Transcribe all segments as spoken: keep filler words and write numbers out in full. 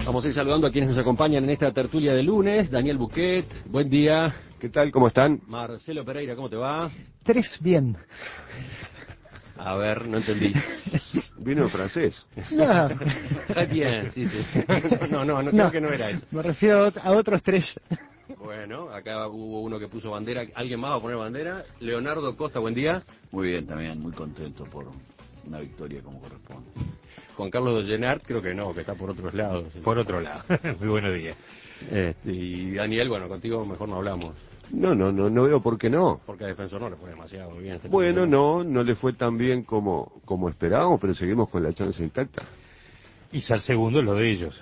Vamos a ir saludando a quienes nos acompañan en esta tertulia de lunes. Daniel Buquet, buen día. ¿Qué tal? ¿Cómo están? Marcelo Pereira, ¿cómo te va? Tres bien. A ver, no entendí. Vino en francés. No. Très bien, sí, sí. No, no, no, no, creo No, que no era eso. me refiero a ot- a otros tres. Bueno, acá hubo uno que puso bandera. ¿Alguien más va a poner bandera? Leonardo Costa, buen día. Muy bien, también muy contento por una victoria como corresponde. Juan Carlos Llenart, creo que no, que está por otros lados. Por otro lado. Muy buenos días. Este, y Daniel, bueno, contigo mejor no hablamos, No, no, no, no veo por qué no. porque a Defensor no le fue demasiado bien. Este Bueno, partido. no, no le fue tan bien como, como esperábamos, pero seguimos con la chance intacta. Y ser segundo es lo de ellos.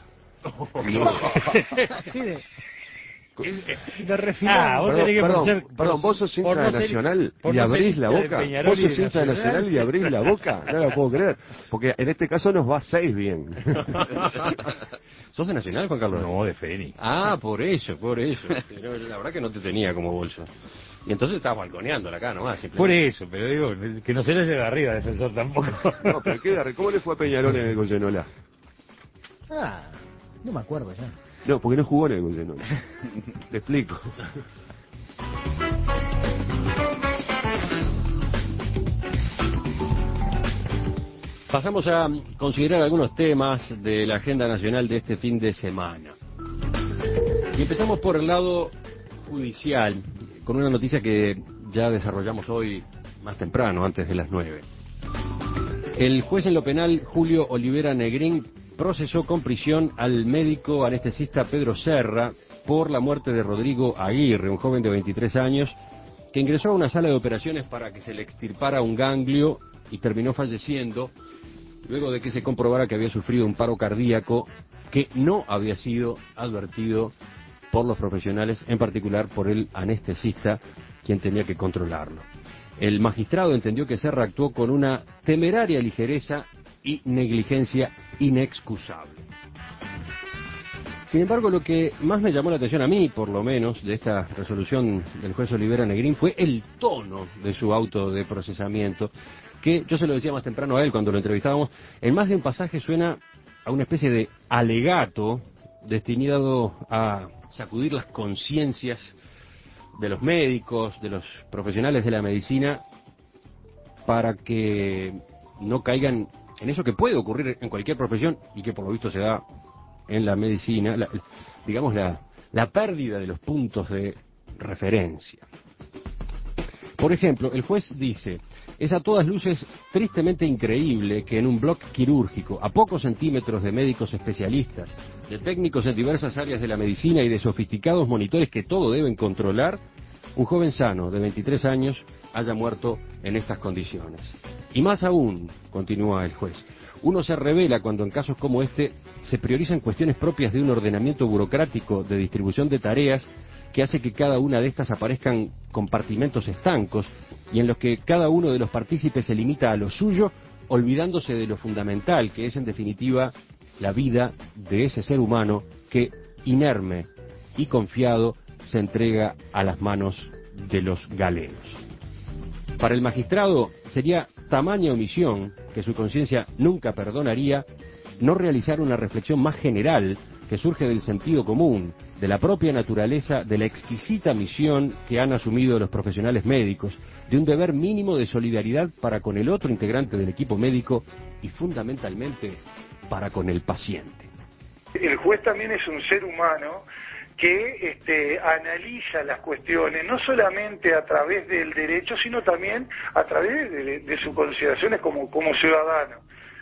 Así de, de refinar. Ah, vos Perdón, tenés que perdón, ser- perdón, por- vos sos por hincha no de ser- Nacional por y no ser abrís la hincha de boca. Peñarol Vos y sos de hincha de Nacional. Nacional y abrís la boca. No lo puedo creer. Porque en este caso nos va seis bien. ¿Sos de Nacional, Juan Carlos? No, de Fénix. Ah, por eso, por eso. Pero la verdad que no te tenía como bolso. Y entonces estabas balconeándola acá nomás. Por simplemente. eso, pero digo, que no se le lleve arriba Defensor tampoco. No, pero queda, re- ¿cómo le fue a Peñarol en el Goyenola? Ah, no me acuerdo ya. No, porque no jugó en el Goyenola. Te explico. Pasamos a considerar algunos temas de la agenda nacional de este fin de semana. Y empezamos por el lado judicial, con una noticia que ya desarrollamos hoy más temprano, antes de las nueve. El juez en lo penal, Julio Olivera Negrín, procesó con prisión al médico anestesista Pedro Serra por la muerte de Rodrigo Aguirre, un joven de veintitrés años, que ingresó a una sala de operaciones para que se le extirpara un ganglio y terminó falleciendo luego de que se comprobara que había sufrido un paro cardíaco que no había sido advertido por los profesionales, en particular por el anestesista, quien tenía que controlarlo. El magistrado entendió que Serra actuó con una temeraria ligereza y negligencia inexcusable. Sin embargo, lo que más me llamó la atención a mí, por lo menos, de esta resolución del juez Olivera Negrín fue el tono de su auto de procesamiento, que yo se lo decía más temprano a él cuando lo entrevistábamos, en más de un pasaje suena a una especie de alegato destinado a sacudir las conciencias de los médicos, de los profesionales de la medicina, para que no caigan en eso que puede ocurrir en cualquier profesión y que por lo visto se da en la medicina, la, digamos la, la pérdida de los puntos de referencia. Por ejemplo, el juez dice: es a todas luces tristemente increíble que en un bloque quirúrgico, a pocos centímetros de médicos especialistas, de técnicos en diversas áreas de la medicina y de sofisticados monitores que todo deben controlar, un joven sano de veintitrés años haya muerto en estas condiciones. Y más aún, continúa el juez, uno se revela cuando en casos como este se priorizan cuestiones propias de un ordenamiento burocrático de distribución de tareas que hace que cada una de estas aparezcan compartimentos estancos y en los que cada uno de los partícipes se limita a lo suyo, olvidándose de lo fundamental, que es en definitiva la vida de ese ser humano que, inerme y confiado, se entrega a las manos de los galenos. Para el magistrado sería tamaña omisión, que su conciencia nunca perdonaría, no realizar una reflexión más general que surge del sentido común, de la propia naturaleza, de la exquisita misión que han asumido los profesionales médicos, de un deber mínimo de solidaridad para con el otro integrante del equipo médico y fundamentalmente para con el paciente. El juez también es un ser humano que este, analiza las cuestiones no solamente a través del derecho, sino también a través de, de sus consideraciones como, como ciudadano.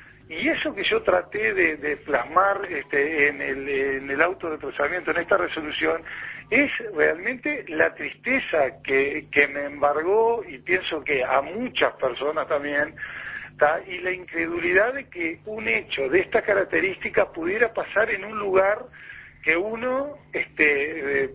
Y eso que yo traté de, de plasmar este, en, el, en el auto de procesamiento, en esta resolución, es realmente la tristeza que, que me embargó, y pienso que a muchas personas también, ¿tá? Y la incredulidad de que un hecho de esta característica pudiera pasar en un lugar que uno este, eh,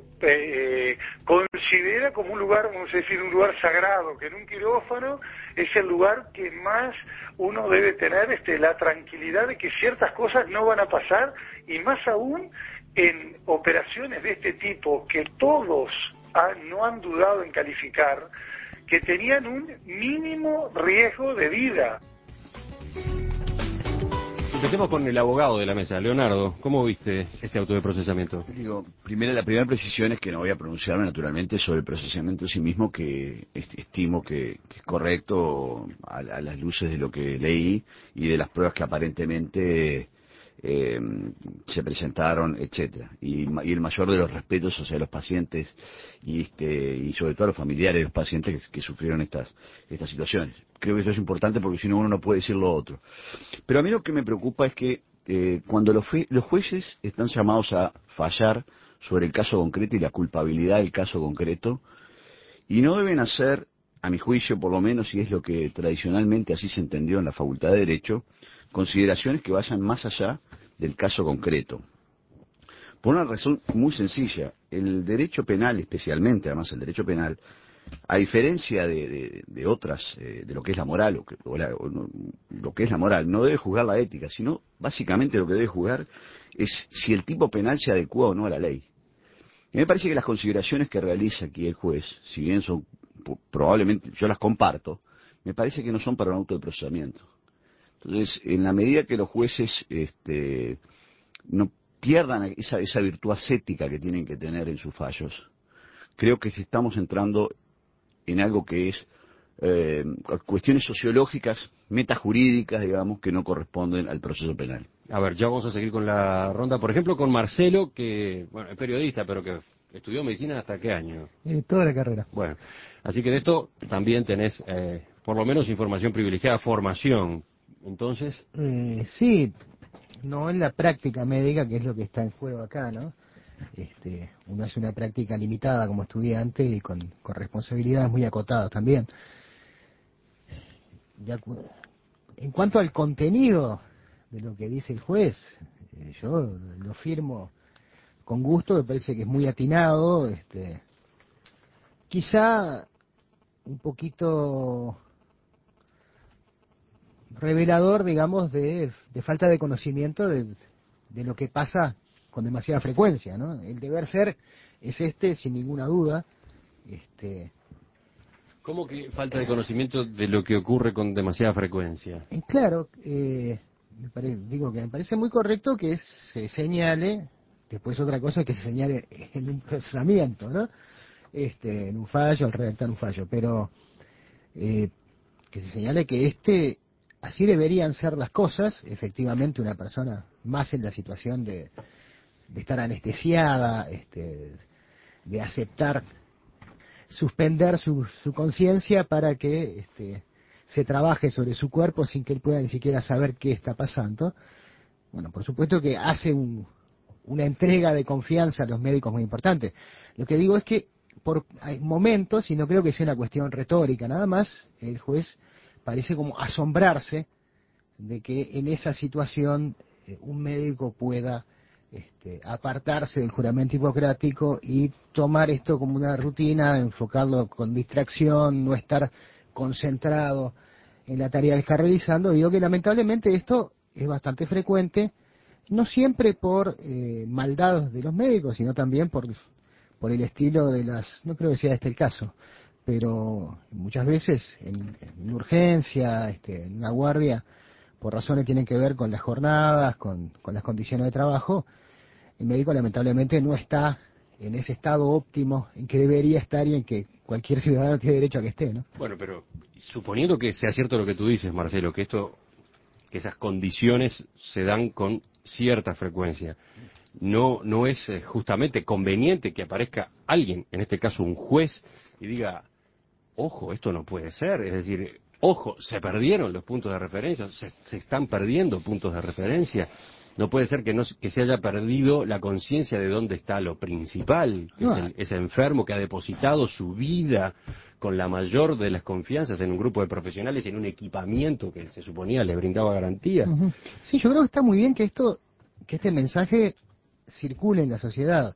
eh, considera como un lugar, vamos a decir, un lugar sagrado, que en un quirófano es el lugar que más uno debe tener este, la tranquilidad de que ciertas cosas no van a pasar, y más aún en operaciones de este tipo que todos han, no han dudado en calificar, que tenían un mínimo riesgo de vida. Empecemos con el abogado de la mesa. Leonardo, ¿cómo viste este auto de procesamiento? Digo, primero, la primera precisión es que no voy a pronunciarme naturalmente sobre el procesamiento en sí mismo, que est- estimo que, que es correcto a, a las luces de lo que leí y de las pruebas que aparentemente eh, se presentaron, etcétera. Y, ma- y el mayor de los respetos hacia los pacientes y, este, y sobre todo a los familiares de los pacientes que, que sufrieron estas, estas situaciones. Creo que eso es importante porque si no uno no puede decir lo otro. Pero a mí lo que me preocupa es que eh, cuando los, fue- los jueces están llamados a fallar sobre el caso concreto y la culpabilidad del caso concreto, y no deben hacer, a mi juicio por lo menos, y es lo que tradicionalmente así se entendió en la Facultad de Derecho, consideraciones que vayan más allá del caso concreto. Por una razón muy sencilla, el derecho penal, especialmente además el derecho penal, a diferencia de, de- de otras, eh, de lo que es la moral, o, que- o la- o no- lo que es la moral, no debe juzgar la ética, sino básicamente lo que debe juzgar es si el tipo penal se adecua o no a la ley. Y me parece que las consideraciones que realiza aquí el juez, si bien son po- probablemente, yo las comparto, me parece que no son para un auto de procesamiento. Entonces, en la medida que los jueces este, no pierdan esa, esa virtud ascética que tienen que tener en sus fallos, creo que si estamos entrando en algo que es eh, cuestiones sociológicas, metajurídicas, digamos, que no corresponden al proceso penal. A ver, ya vamos a seguir con la ronda. Por ejemplo, con Marcelo, que, bueno, es periodista, pero que estudió medicina hasta qué año. Eh, toda la carrera. Bueno, así que de esto también tenés, eh, por lo menos, información privilegiada, formación. Entonces, Eh, sí, no en la práctica médica, que es lo que está en juego acá, ¿no? Este, uno hace una práctica limitada como estudiante y con, con responsabilidades muy acotadas también. De acu- en cuanto al contenido de lo que dice el juez, eh, yo lo firmo con gusto, me parece que es muy atinado, este, quizá un poquito revelador, digamos, de, de falta de conocimiento de, de lo que pasa con demasiada frecuencia, ¿no? El deber ser es este, sin ninguna duda. Este, ¿cómo que falta de conocimiento de lo que ocurre con demasiada frecuencia? y claro, eh, me pare- digo que me parece muy correcto que se señale, después otra cosa es que se señale en un procesamiento, ¿no? Este, en un fallo, al redactar un fallo, pero eh, que se señale que este así deberían ser las cosas. Efectivamente, una persona más en la situación de, de estar anestesiada, este, de aceptar, suspender su, su conciencia para que este, se trabaje sobre su cuerpo sin que él pueda ni siquiera saber qué está pasando. Bueno, por supuesto que hace un, una entrega de confianza a los médicos muy importante. Lo que digo es que por hay momentos, y no creo que sea una cuestión retórica nada más, el juez parece como asombrarse de que en esa situación eh, un médico pueda este, apartarse del juramento hipocrático y tomar esto como una rutina, enfocarlo con distracción, no estar concentrado en la tarea que está realizando. Digo que lamentablemente esto es bastante frecuente, no siempre por eh, maldad de los médicos, sino también por, por el estilo de las, no creo que sea este el caso, pero muchas veces en, en urgencia, este, en una guardia, por razones que tienen que ver con las jornadas, con, con las condiciones de trabajo, el médico lamentablemente no está en ese estado óptimo en que debería estar y en que cualquier ciudadano tiene derecho a que esté, ¿no? Bueno, pero suponiendo que sea cierto lo que tú dices, Marcelo, que esto, que esas condiciones se dan con cierta frecuencia, no, no es eh, justamente conveniente que aparezca alguien, en este caso un juez, y diga, ojo, esto no puede ser, es decir, ojo, se perdieron los puntos de referencia, se, se están perdiendo puntos de referencia. No puede ser que, no, que se haya perdido la conciencia de dónde está lo principal, que No. es el, ese enfermo que ha depositado su vida con la mayor de las confianzas en un grupo de profesionales, en un equipamiento que se suponía le brindaba garantía. Ujú. Sí, yo creo que está muy bien que esto, que este mensaje circule en la sociedad.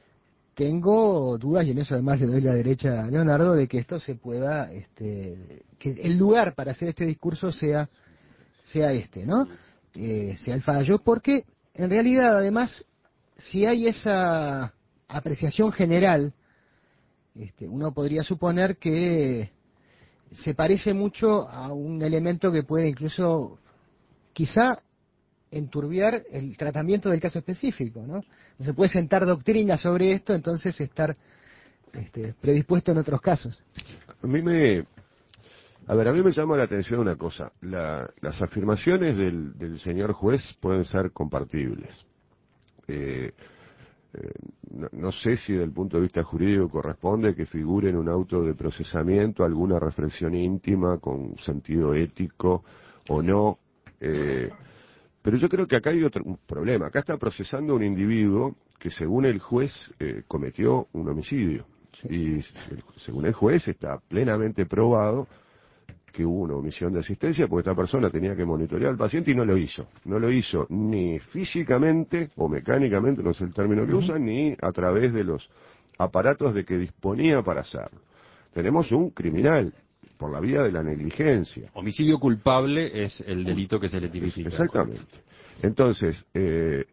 Tengo dudas, y en eso además le doy la derecha a Leonardo, de que esto se pueda, este, que el lugar para hacer este discurso sea, sea este, ¿no? Eh, sea el fallo, porque en realidad además, si hay esa apreciación general, este, uno podría suponer que se parece mucho a un elemento que puede incluso, quizá enturbiar el tratamiento del caso específico, ¿no? No se puede sentar doctrina sobre esto, entonces estar este, predispuesto en otros casos. A mí me... A ver, a mí me llama la atención una cosa. La, las afirmaciones del, del señor juez pueden ser compartibles. Eh, eh, no, no sé si desde el punto de vista jurídico corresponde que figure en un auto de procesamiento alguna reflexión íntima con sentido ético o no. Eh, pero yo creo que acá hay otro un problema. Acá está procesando un individuo que según el juez eh, cometió un homicidio. Sí. Y el, según el juez está plenamente probado que hubo una omisión de asistencia porque esta persona tenía que monitorear al paciente y no lo hizo. No lo hizo ni físicamente o mecánicamente, no sé el término que uh-huh. usan, ni a través de los aparatos de que disponía para hacerlo. Tenemos un criminal por la vía de la negligencia. Homicidio culpable es el delito que se le tipifica. Exactamente. Entonces, eh,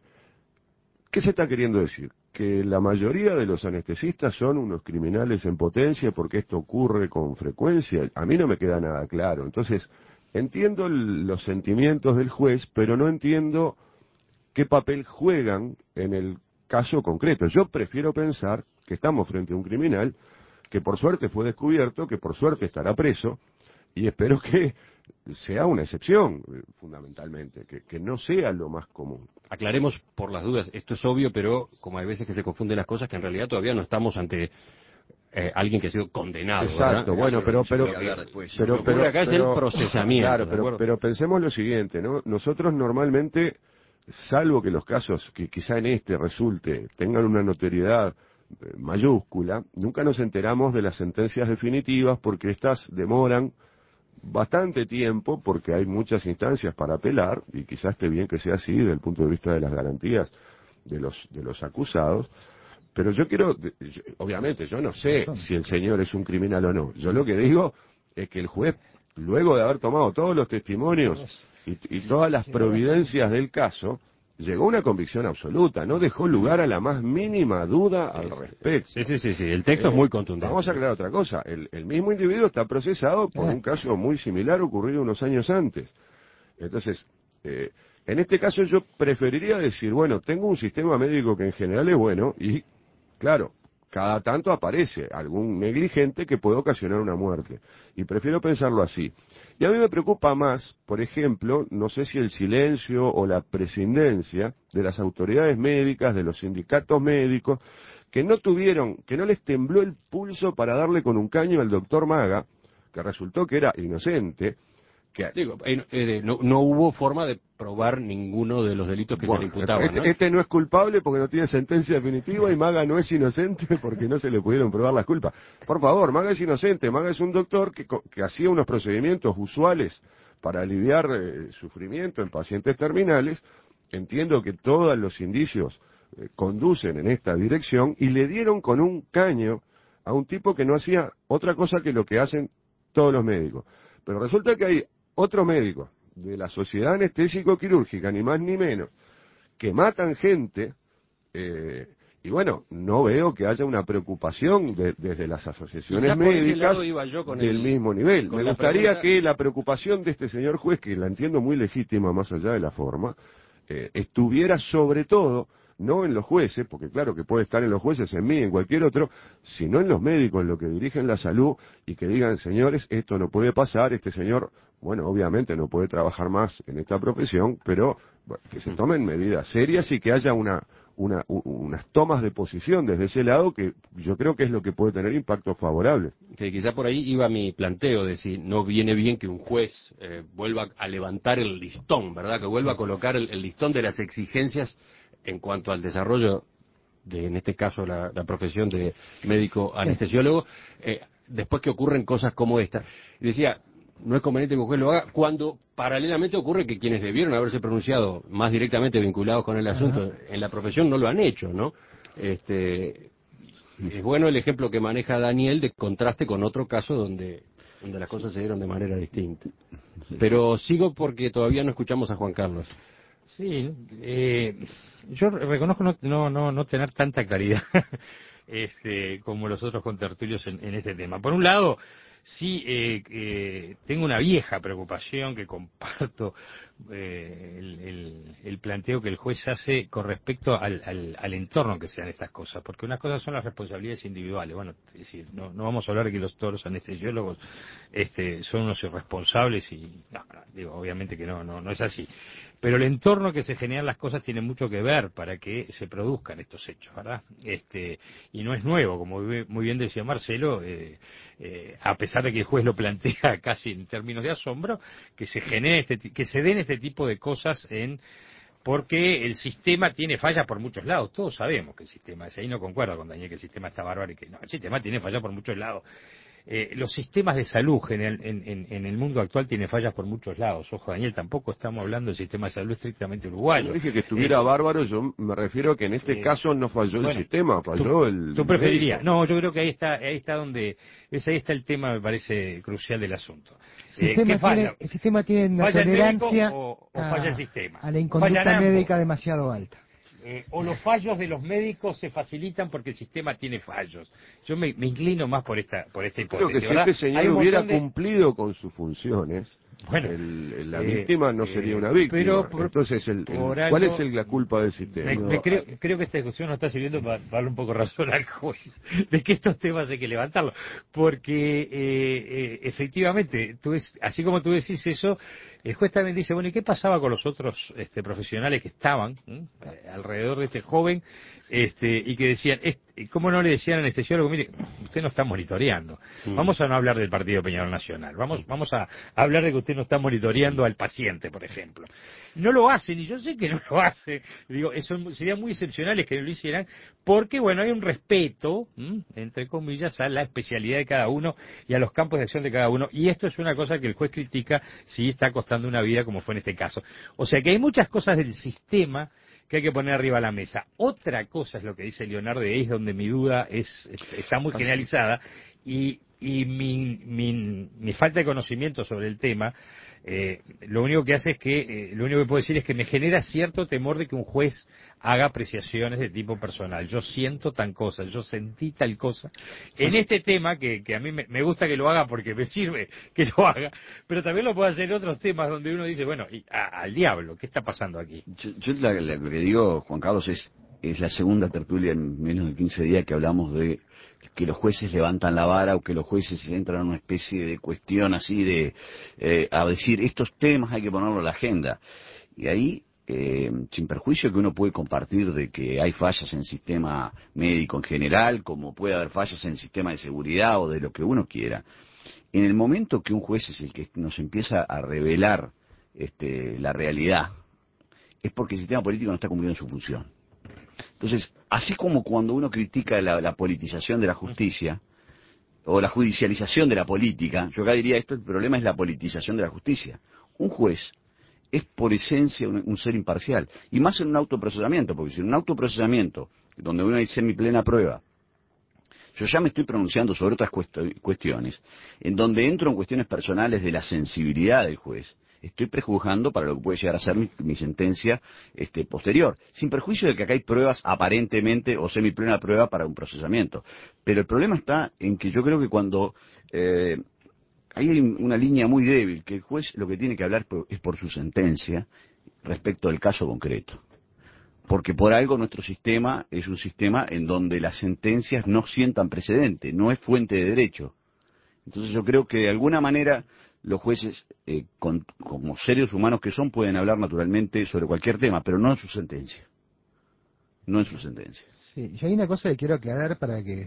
¿qué se está queriendo decir? Que la mayoría de los anestesistas son unos criminales en potencia porque esto ocurre con frecuencia. A mí no me queda nada claro. Entonces, entiendo el, los sentimientos del juez, pero no entiendo qué papel juegan en el caso concreto. Yo prefiero pensar que estamos frente a un criminal que por suerte fue descubierto, que por suerte estará preso, y espero que sea una excepción, fundamentalmente, que, que no sea lo más común. Aclaremos por las dudas, esto es obvio, pero como hay veces que se confunden las cosas, que en realidad todavía no estamos ante eh, alguien que ha sido condenado. Exacto, ¿verdad? bueno, pero pero pero, pero, pero acá es el procesamiento. Claro, pero, pero pensemos lo siguiente, ¿no? Nosotros normalmente, salvo que los casos que quizá en este resulte tengan una notoriedad eh, mayúscula, nunca nos enteramos de las sentencias definitivas porque estas demoran bastante tiempo porque hay muchas instancias para apelar y quizás esté bien que sea así desde el punto de vista de las garantías de los de los acusados, pero yo quiero, yo, obviamente yo no sé si el señor es un criminal o no, yo lo que digo es que el juez, luego de haber tomado todos los testimonios y, y todas las providencias del caso, llegó a una convicción absoluta, no dejó lugar a la más mínima duda al respecto. Sí, sí, sí, sí, el texto eh, es muy contundente. Vamos a aclarar otra cosa, el, el mismo individuo está procesado por un caso muy similar ocurrido unos años antes. Entonces, eh, en este caso yo preferiría decir, bueno, tengo un sistema médico que en general es bueno y, claro, cada tanto aparece algún negligente que puede ocasionar una muerte. Y prefiero pensarlo así. Y a mí me preocupa más, por ejemplo, no sé si el silencio o la prescindencia de las autoridades médicas, de los sindicatos médicos, que no tuvieron, que no les tembló el pulso para darle con un caño al doctor Maga, que resultó que era inocente. Que, Digo, eh, eh, no, no hubo forma de probar ninguno de los delitos que bueno, se le imputaban, este, ¿no? este no es culpable porque no tiene sentencia definitiva y Maga no es inocente porque no se le pudieron probar las culpas. Por favor, Maga es inocente. Maga es un doctor que, que hacía unos procedimientos usuales para aliviar eh, sufrimiento en pacientes terminales. Entiendo que todos los indicios eh, conducen en esta dirección y le dieron con un caño a un tipo que no hacía otra cosa que lo que hacen todos los médicos. Pero resulta que hay otros médicos de la Sociedad Anestésico-Quirúrgica, ni más ni menos, que matan gente, eh, y bueno, no veo que haya una preocupación de, desde las asociaciones médicas del el, mismo nivel. Me gustaría pregunta... que la preocupación de este señor juez, que la entiendo muy legítima más allá de la forma, eh, estuviera sobre todo, no en los jueces, porque claro que puede estar en los jueces, en mí, en cualquier otro, sino en los médicos, en los que dirigen la salud y que digan, señores, esto no puede pasar, este señor, bueno, obviamente no puede trabajar más en esta profesión, pero bueno, que se tomen medidas serias y que haya una, una, unas tomas de posición desde ese lado que yo creo que es lo que puede tener impacto favorable. Sí, quizá por ahí iba mi planteo de si no viene bien que un juez eh, vuelva a levantar el listón, ¿verdad? Que vuelva a colocar el, el listón de las exigencias en cuanto al desarrollo de, en este caso, la, la profesión de médico anestesiólogo, eh, después que ocurren cosas como esta. Y decía, no es conveniente que un juez lo haga cuando paralelamente ocurre que quienes debieron haberse pronunciado más directamente vinculados con el asunto Ajá. en la profesión no lo han hecho, ¿no? Este, es bueno el ejemplo que maneja Daniel de contraste con otro caso donde, donde las cosas se dieron de manera distinta. Pero sigo porque todavía no escuchamos a Juan Carlos. Sí, eh, yo reconozco no, no, no, no tener tanta claridad este, como los otros contertulios en, en este tema. Por un lado, sí, eh, eh, tengo una vieja preocupación que comparto, eh, el, el, el planteo que el juez hace con respecto al, al, al entorno que sean estas cosas, porque unas cosas son las responsabilidades individuales. Bueno, es decir, no, no vamos a hablar de que los, todos los anestesiólogos este, son unos irresponsables y, no, no, digo, obviamente que no, no, no es así. Pero el entorno que se generan las cosas tiene mucho que ver para que se produzcan estos hechos, ¿verdad? Este, y no es nuevo, como muy bien decía Marcelo, eh, eh, a pesar de que el juez lo plantea casi en términos de asombro, que se genere este, que se den este tipo de cosas en porque el sistema tiene fallas por muchos lados. Todos sabemos que el sistema, ahí no concuerdo con Daniel que el sistema está bárbaro y que no, el sistema tiene fallas por muchos lados. Eh, los sistemas de salud en el, en, en, en el mundo actual tienen fallas por muchos lados. Ojo, Daniel, tampoco estamos hablando del sistema de salud estrictamente uruguayo. Yo dije que estuviera eh, bárbaro, yo me refiero a que en este eh, caso no falló bueno, el sistema, falló tú, el tú preferirías. médico. No, yo creo que ahí está, ahí está donde, es ahí está el tema, me parece crucial del asunto. El Eh, sistema, ¿Qué falla? tiene, el sistema tiene una ¿Falla el médico tolerancia o, o a, falla el sistema? a la inconducta Fallan ambos. médica demasiado alta. Eh, o los fallos de los médicos se facilitan porque el sistema tiene fallos. Yo me, me inclino más por esta por esta Creo hipótesis. que si ¿verdad? este señor Hay un hubiera montón de- cumplido con sus funciones, Bueno, el- el- la eh, víctima no eh, sería una víctima. pero por- Entonces, el, el- por ¿cuál algo- es el- la culpa del sistema? Me, me creo, creo que esta discusión nos está sirviendo para, para darle un poco razón al juez de que estos temas hay que levantarlos, porque eh, eh, efectivamente, tú es, así como tú decís eso, el juez también dice, bueno, ¿y qué pasaba con los otros este, profesionales que estaban ¿eh? alrededor de este joven este, y que decían, este, ¿cómo no le decían al anestesiólogo, mire, usted no está monitoreando? Mm. Vamos a no hablar del Partido Peñarol Nacional, vamos, vamos a hablar de que usted no está monitoreando al paciente, por ejemplo. No lo hacen, y yo sé que no lo hacen. Digo, eso serían muy excepcionales que no lo hicieran, porque, bueno, hay un respeto, ¿m? entre comillas, a la especialidad de cada uno y a los campos de acción de cada uno, y esto es una cosa que el juez critica si está costando una vida, como fue en este caso. O sea que hay muchas cosas del sistema que hay que poner arriba de la mesa. Otra cosa es lo que dice Leonardo, y ahí es donde mi duda es, está muy generalizada, y, y mi, mi, mi falta de conocimiento sobre el tema, eh, lo único que hace es que, eh, lo único que puedo decir es que me genera cierto temor de que un juez haga apreciaciones de tipo personal. Yo siento tan cosa, yo sentí tal cosa. En este tema, que, que a mí me, me gusta que lo haga porque me sirve que lo haga, pero también lo puedo hacer en otros temas donde uno dice, bueno, y, a, al diablo, ¿qué está pasando aquí? Yo, yo la- la- lo que digo, Juan Carlos, es, es la segunda tertulia en menos de quince días que hablamos de que los jueces levantan la vara o que los jueces entran en una especie de cuestión así de eh, a decir estos temas hay que ponerlo en la agenda. Y ahí, eh, sin perjuicio que uno puede compartir de que hay fallas en el sistema médico en general, como puede haber fallas en el sistema de seguridad o de lo que uno quiera, en el momento que un juez es el que nos empieza a revelar este, la realidad, es porque el sistema político no está cumpliendo su función. Entonces, así como cuando uno critica la, la politización de la justicia, o la judicialización de la política, yo acá diría esto, el problema es la politización de la justicia. Un juez es por esencia un, un ser imparcial, y más en un autoprocesamiento, porque si en un autoprocesamiento, donde uno dice mi plena prueba, yo ya me estoy pronunciando sobre otras cuestiones, en donde entro en cuestiones personales de la sensibilidad del juez, estoy prejuzgando para lo que puede llegar a ser mi, mi sentencia este, posterior, sin perjuicio de que acá hay pruebas aparentemente o semiplena prueba para un procesamiento. Pero el problema está en que yo creo que cuando eh, ahí hay una línea muy débil, que el juez lo que tiene que hablar es por su sentencia respecto al caso concreto. Porque por algo nuestro sistema es un sistema en donde las sentencias no sientan precedente, no es fuente de derecho. Entonces yo creo que de alguna manera los jueces, eh, con, como seres humanos que son, pueden hablar naturalmente sobre cualquier tema, pero no en su sentencia. No en su sentencia. Sí, yo hay una cosa que quiero aclarar para que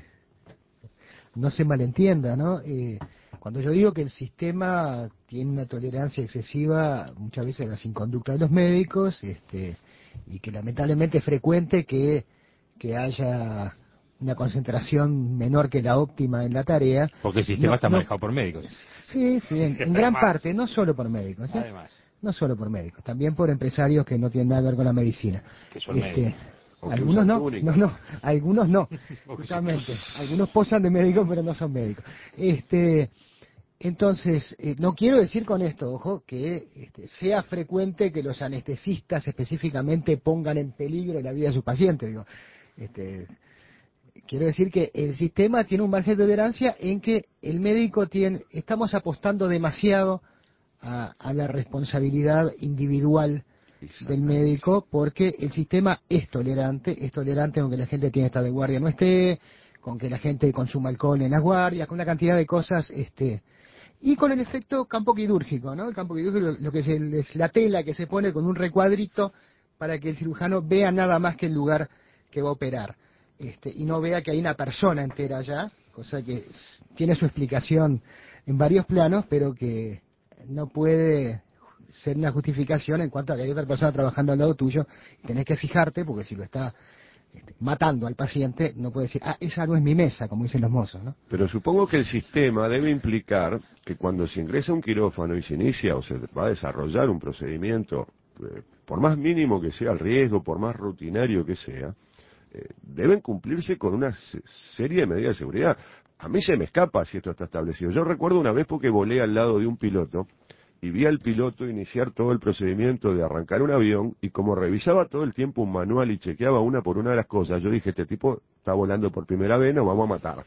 no se malentienda, ¿no? Eh, cuando yo digo que el sistema tiene una tolerancia excesiva muchas veces a las inconductas de los médicos, este, y que lamentablemente es frecuente que, que haya una concentración menor que la óptima en la tarea. Porque el sistema no, está no, manejado por médicos. Sí, sí, en, en gran parte, no solo por médicos, ¿eh? Además, No solo por médicos, también por empresarios que no tienen nada que ver con la medicina. que son Este, médicos. O que algunos usan no, túnicas. no, no, algunos no, justamente. Algunos posan de médicos pero no son médicos. Este, entonces, eh, no quiero decir con esto, ojo, que este, sea frecuente que los anestesistas específicamente pongan en peligro la vida de sus pacientes. Digo, este, quiero decir que el sistema tiene un margen de tolerancia en que el médico tiene, estamos apostando demasiado a, a la responsabilidad individual del médico, porque el sistema es tolerante, es tolerante con que la gente tiene que estar de guardia no esté, con que la gente consuma alcohol en las guardias, con una cantidad de cosas, este, y con el efecto campo quirúrgico, ¿no? El campo quirúrgico, lo, lo que es, el, es la tela que se pone con un recuadrito para que el cirujano vea nada más que el lugar que va a operar, este, y no vea que hay una persona entera allá, cosa que s- tiene su explicación en varios planos, pero que no puede ser una justificación en cuanto a que hay otra persona trabajando al lado tuyo y tenés que fijarte, porque si lo está este, matando al paciente, no puede decir, ah, esa no es mi mesa, como dicen los mozos, ¿no? Pero supongo que el sistema debe implicar que cuando se ingresa a un quirófano y se inicia o se va a desarrollar un procedimiento, eh, por más mínimo que sea el riesgo, por más rutinario que sea, eh, deben cumplirse con una se- serie de medidas de seguridad. A mí se me escapa si esto está establecido. Yo recuerdo una vez porque volé al lado de un piloto y vi al piloto iniciar todo el procedimiento de arrancar un avión, y como revisaba todo el tiempo un manual y chequeaba una por una de las cosas, yo dije, este tipo está volando por primera vez, nos vamos a matar.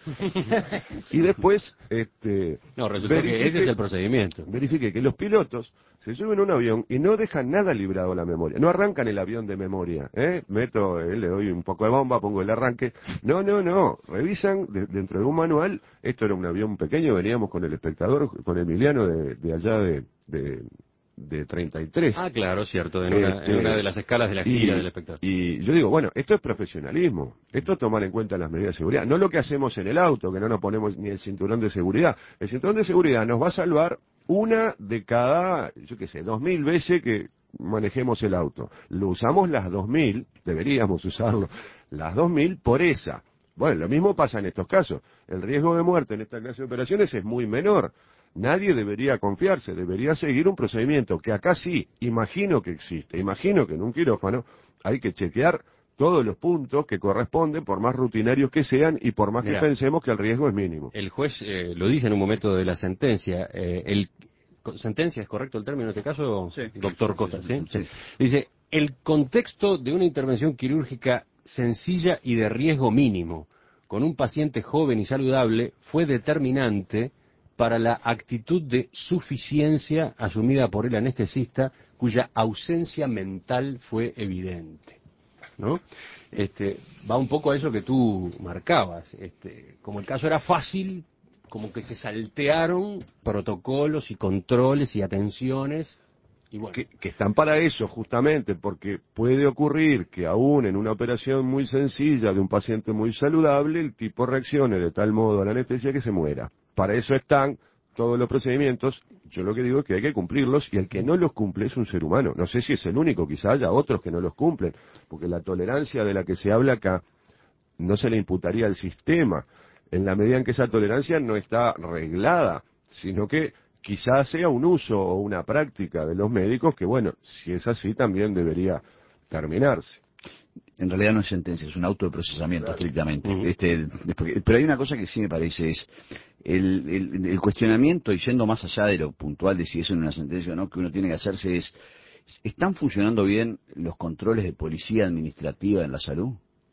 Y después, este, No, resulta que ese es el procedimiento. verifique que los pilotos se suben a un avión y no dejan nada librado a la memoria, no arrancan el avión de memoria, ¿eh? Meto, eh, le doy un poco de bomba, pongo el arranque, no, no, no, revisan de- dentro de un manual. Esto era un avión pequeño, veníamos con el espectador, con Emiliano de, de allá de, de, de treinta y tres. Ah, claro, cierto, en una, Este, en una de las escalas de la gira del espectador. Y yo digo, bueno, esto es profesionalismo, esto es tomar en cuenta las medidas de seguridad, no lo que hacemos en el auto, que no nos ponemos ni el cinturón de seguridad. El cinturón de seguridad nos va a salvar una de cada, yo qué sé, dos mil veces que manejemos el auto. Lo usamos las dos mil, deberíamos usarlo, las dos mil por esa. Bueno, lo mismo pasa en estos casos. El riesgo de muerte en esta clase de operaciones es muy menor. Nadie debería confiarse, debería seguir un procedimiento que acá sí, imagino que existe, imagino que en un quirófano hay que chequear todos los puntos que corresponden, por más rutinarios que sean y por más Mirá. que pensemos que el riesgo es mínimo. El juez eh, lo dice en un momento de la sentencia. Eh, el co- ¿Sentencia es correcto el término en este caso? Sí. Doctor Costa, ¿sí? Sí. Sí. Dice, el contexto de una intervención quirúrgica sencilla y de riesgo mínimo, con un paciente joven y saludable, fue determinante para la actitud de suficiencia asumida por el anestesista, cuya ausencia mental fue evidente, ¿no? Este, va un poco a eso que tú marcabas. Este, como el caso era fácil, como que se saltearon protocolos y controles y atenciones. Y bueno, Que, que están para eso, justamente, porque puede ocurrir que aún en una operación muy sencilla de un paciente muy saludable, el tipo reaccione de tal modo a la anestesia que se muera. Para eso están todos los procedimientos. Yo lo que digo es que hay que cumplirlos, y el que no los cumple es un ser humano. No sé si es el único, quizá haya otros que no los cumplen, porque la tolerancia de la que se habla acá no se le imputaría al sistema, en la medida en que esa tolerancia no está reglada, sino que quizás sea un uso o una práctica de los médicos que, bueno, si es así también debería terminarse. En realidad no es sentencia, es un auto de procesamiento, Claro. estrictamente. Ujú. Este, porque- pero hay una cosa que sí me parece, es el, el- el cuestionamiento, y yendo más allá de lo puntual de si es en una sentencia o no, que uno tiene que hacerse es, ¿están funcionando bien los controles de policía administrativa en la salud?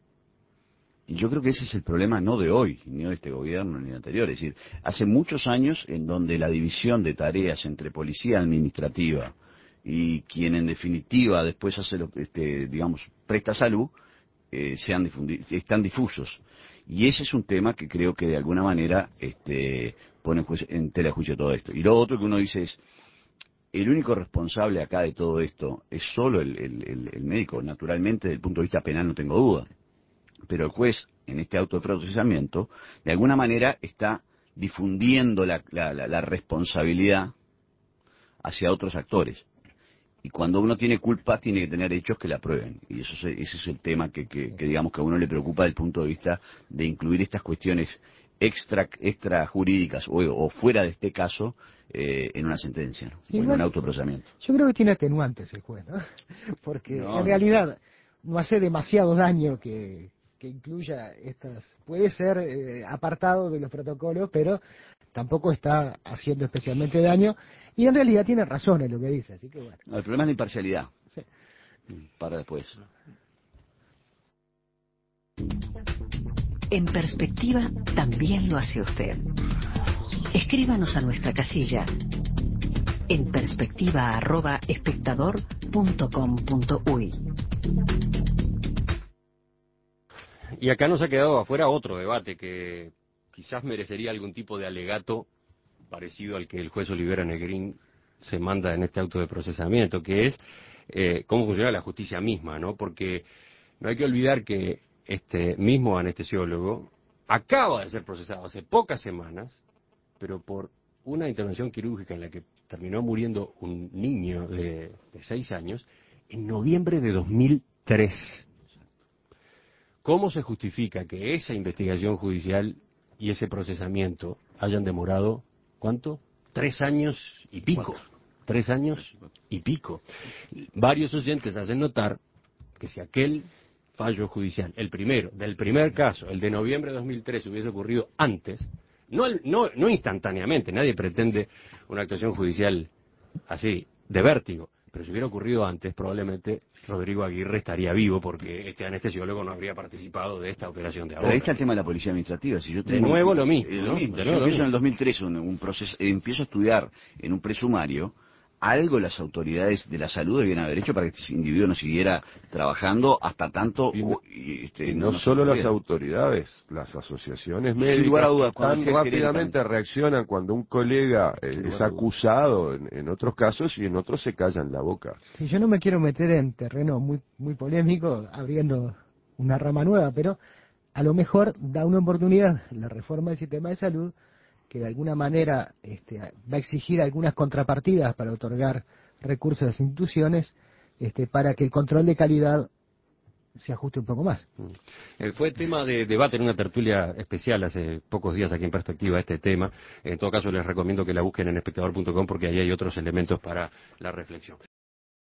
Y yo creo que ese es el problema, no de hoy, ni de este gobierno, ni de anterior. Es decir, hace muchos años en donde la división de tareas entre policía administrativa y quien en definitiva después hace, lo, este, digamos, presta salud, eh, sean difundi- están difusos. Y ese es un tema que creo que de alguna manera este, pone en, juicio- en tela de juicio todo esto. Y lo otro que uno dice es, el único responsable acá de todo esto es solo el, el- el- el médico. Naturalmente, desde el punto de vista penal no tengo duda. Pero el juez, en este auto de procesamiento, de alguna manera está difundiendo la, la- la- la responsabilidad hacia otros actores. Y cuando uno tiene culpa, tiene que tener hechos que la prueben. Y eso es, ese es el tema que, que- que digamos que a uno le preocupa desde el punto de vista de incluir estas cuestiones extra, extra jurídicas o, o fuera de este caso eh, en una sentencia, ¿no? Sí, O en igual- un auto de procesamiento. Yo creo que tiene atenuantes el juez, ¿no? Porque No, en realidad no hace demasiado daño que, que incluya estas... Puede ser eh, apartado de los protocolos, pero tampoco está haciendo especialmente daño. Y en realidad tiene razón en lo que dice, así que bueno. No, el problema es la imparcialidad. Sí. Para después. En Perspectiva también lo hace usted. Escríbanos a nuestra casilla en perspectiva arroba espectador punto com punto uy. Y acá nos ha quedado afuera otro debate que quizás merecería algún tipo de alegato parecido al que el juez Olivera Negrín se manda en este auto de procesamiento, que es eh, cómo funciona la justicia misma, ¿no? Porque no hay que olvidar que este mismo anestesiólogo acaba de ser procesado hace pocas semanas, pero por una intervención quirúrgica en la que terminó muriendo un niño de, de seis años en noviembre de dos mil tres. ¿Cómo se justifica que esa investigación judicial y ese procesamiento hayan demorado, ¿cuánto? Tres años y pico. Tres años y pico. Varios oyentes hacen notar que si aquel fallo judicial, el primero, del primer caso, el de noviembre de dos mil tres, hubiese ocurrido antes, no, no, no instantáneamente, nadie pretende una actuación judicial así, de vértigo, pero si hubiera ocurrido antes, probablemente Rodrigo Aguirre estaría vivo porque este anestesiólogo no habría participado de esta operación de ahora. Pero ahí está el tema de la policía administrativa. Si yo tengo, de nuevo lo mismo. eh, ¿no? lo mismo. De Si nuevo yo lo empiezo mismo. en el dos mil tres un, un proceso, eh, empiezo a estudiar en un presumario, algo las autoridades de la salud debían haber hecho para que este individuo no siguiera trabajando hasta tanto... Y no, y, este, y no, no solo las autoridades, las asociaciones médicas Sin lugar a dudas, que cuando tan decía el gerente rápidamente también. reaccionan cuando un colega eh, Sin lugar es a dudas. acusado en, en otros casos y en otros se callan la boca. Sí, yo no me quiero meter en terreno muy muy polémico, abriendo una rama nueva, pero a lo mejor da una oportunidad la reforma del sistema de salud que de alguna manera este, va a exigir algunas contrapartidas para otorgar recursos a las instituciones este, para que el control de calidad se ajuste un poco más. Eh, fue tema de debate en una tertulia especial hace pocos días aquí en Perspectiva este tema. En todo caso les recomiendo que la busquen en espectador punto com porque ahí hay otros elementos para la reflexión.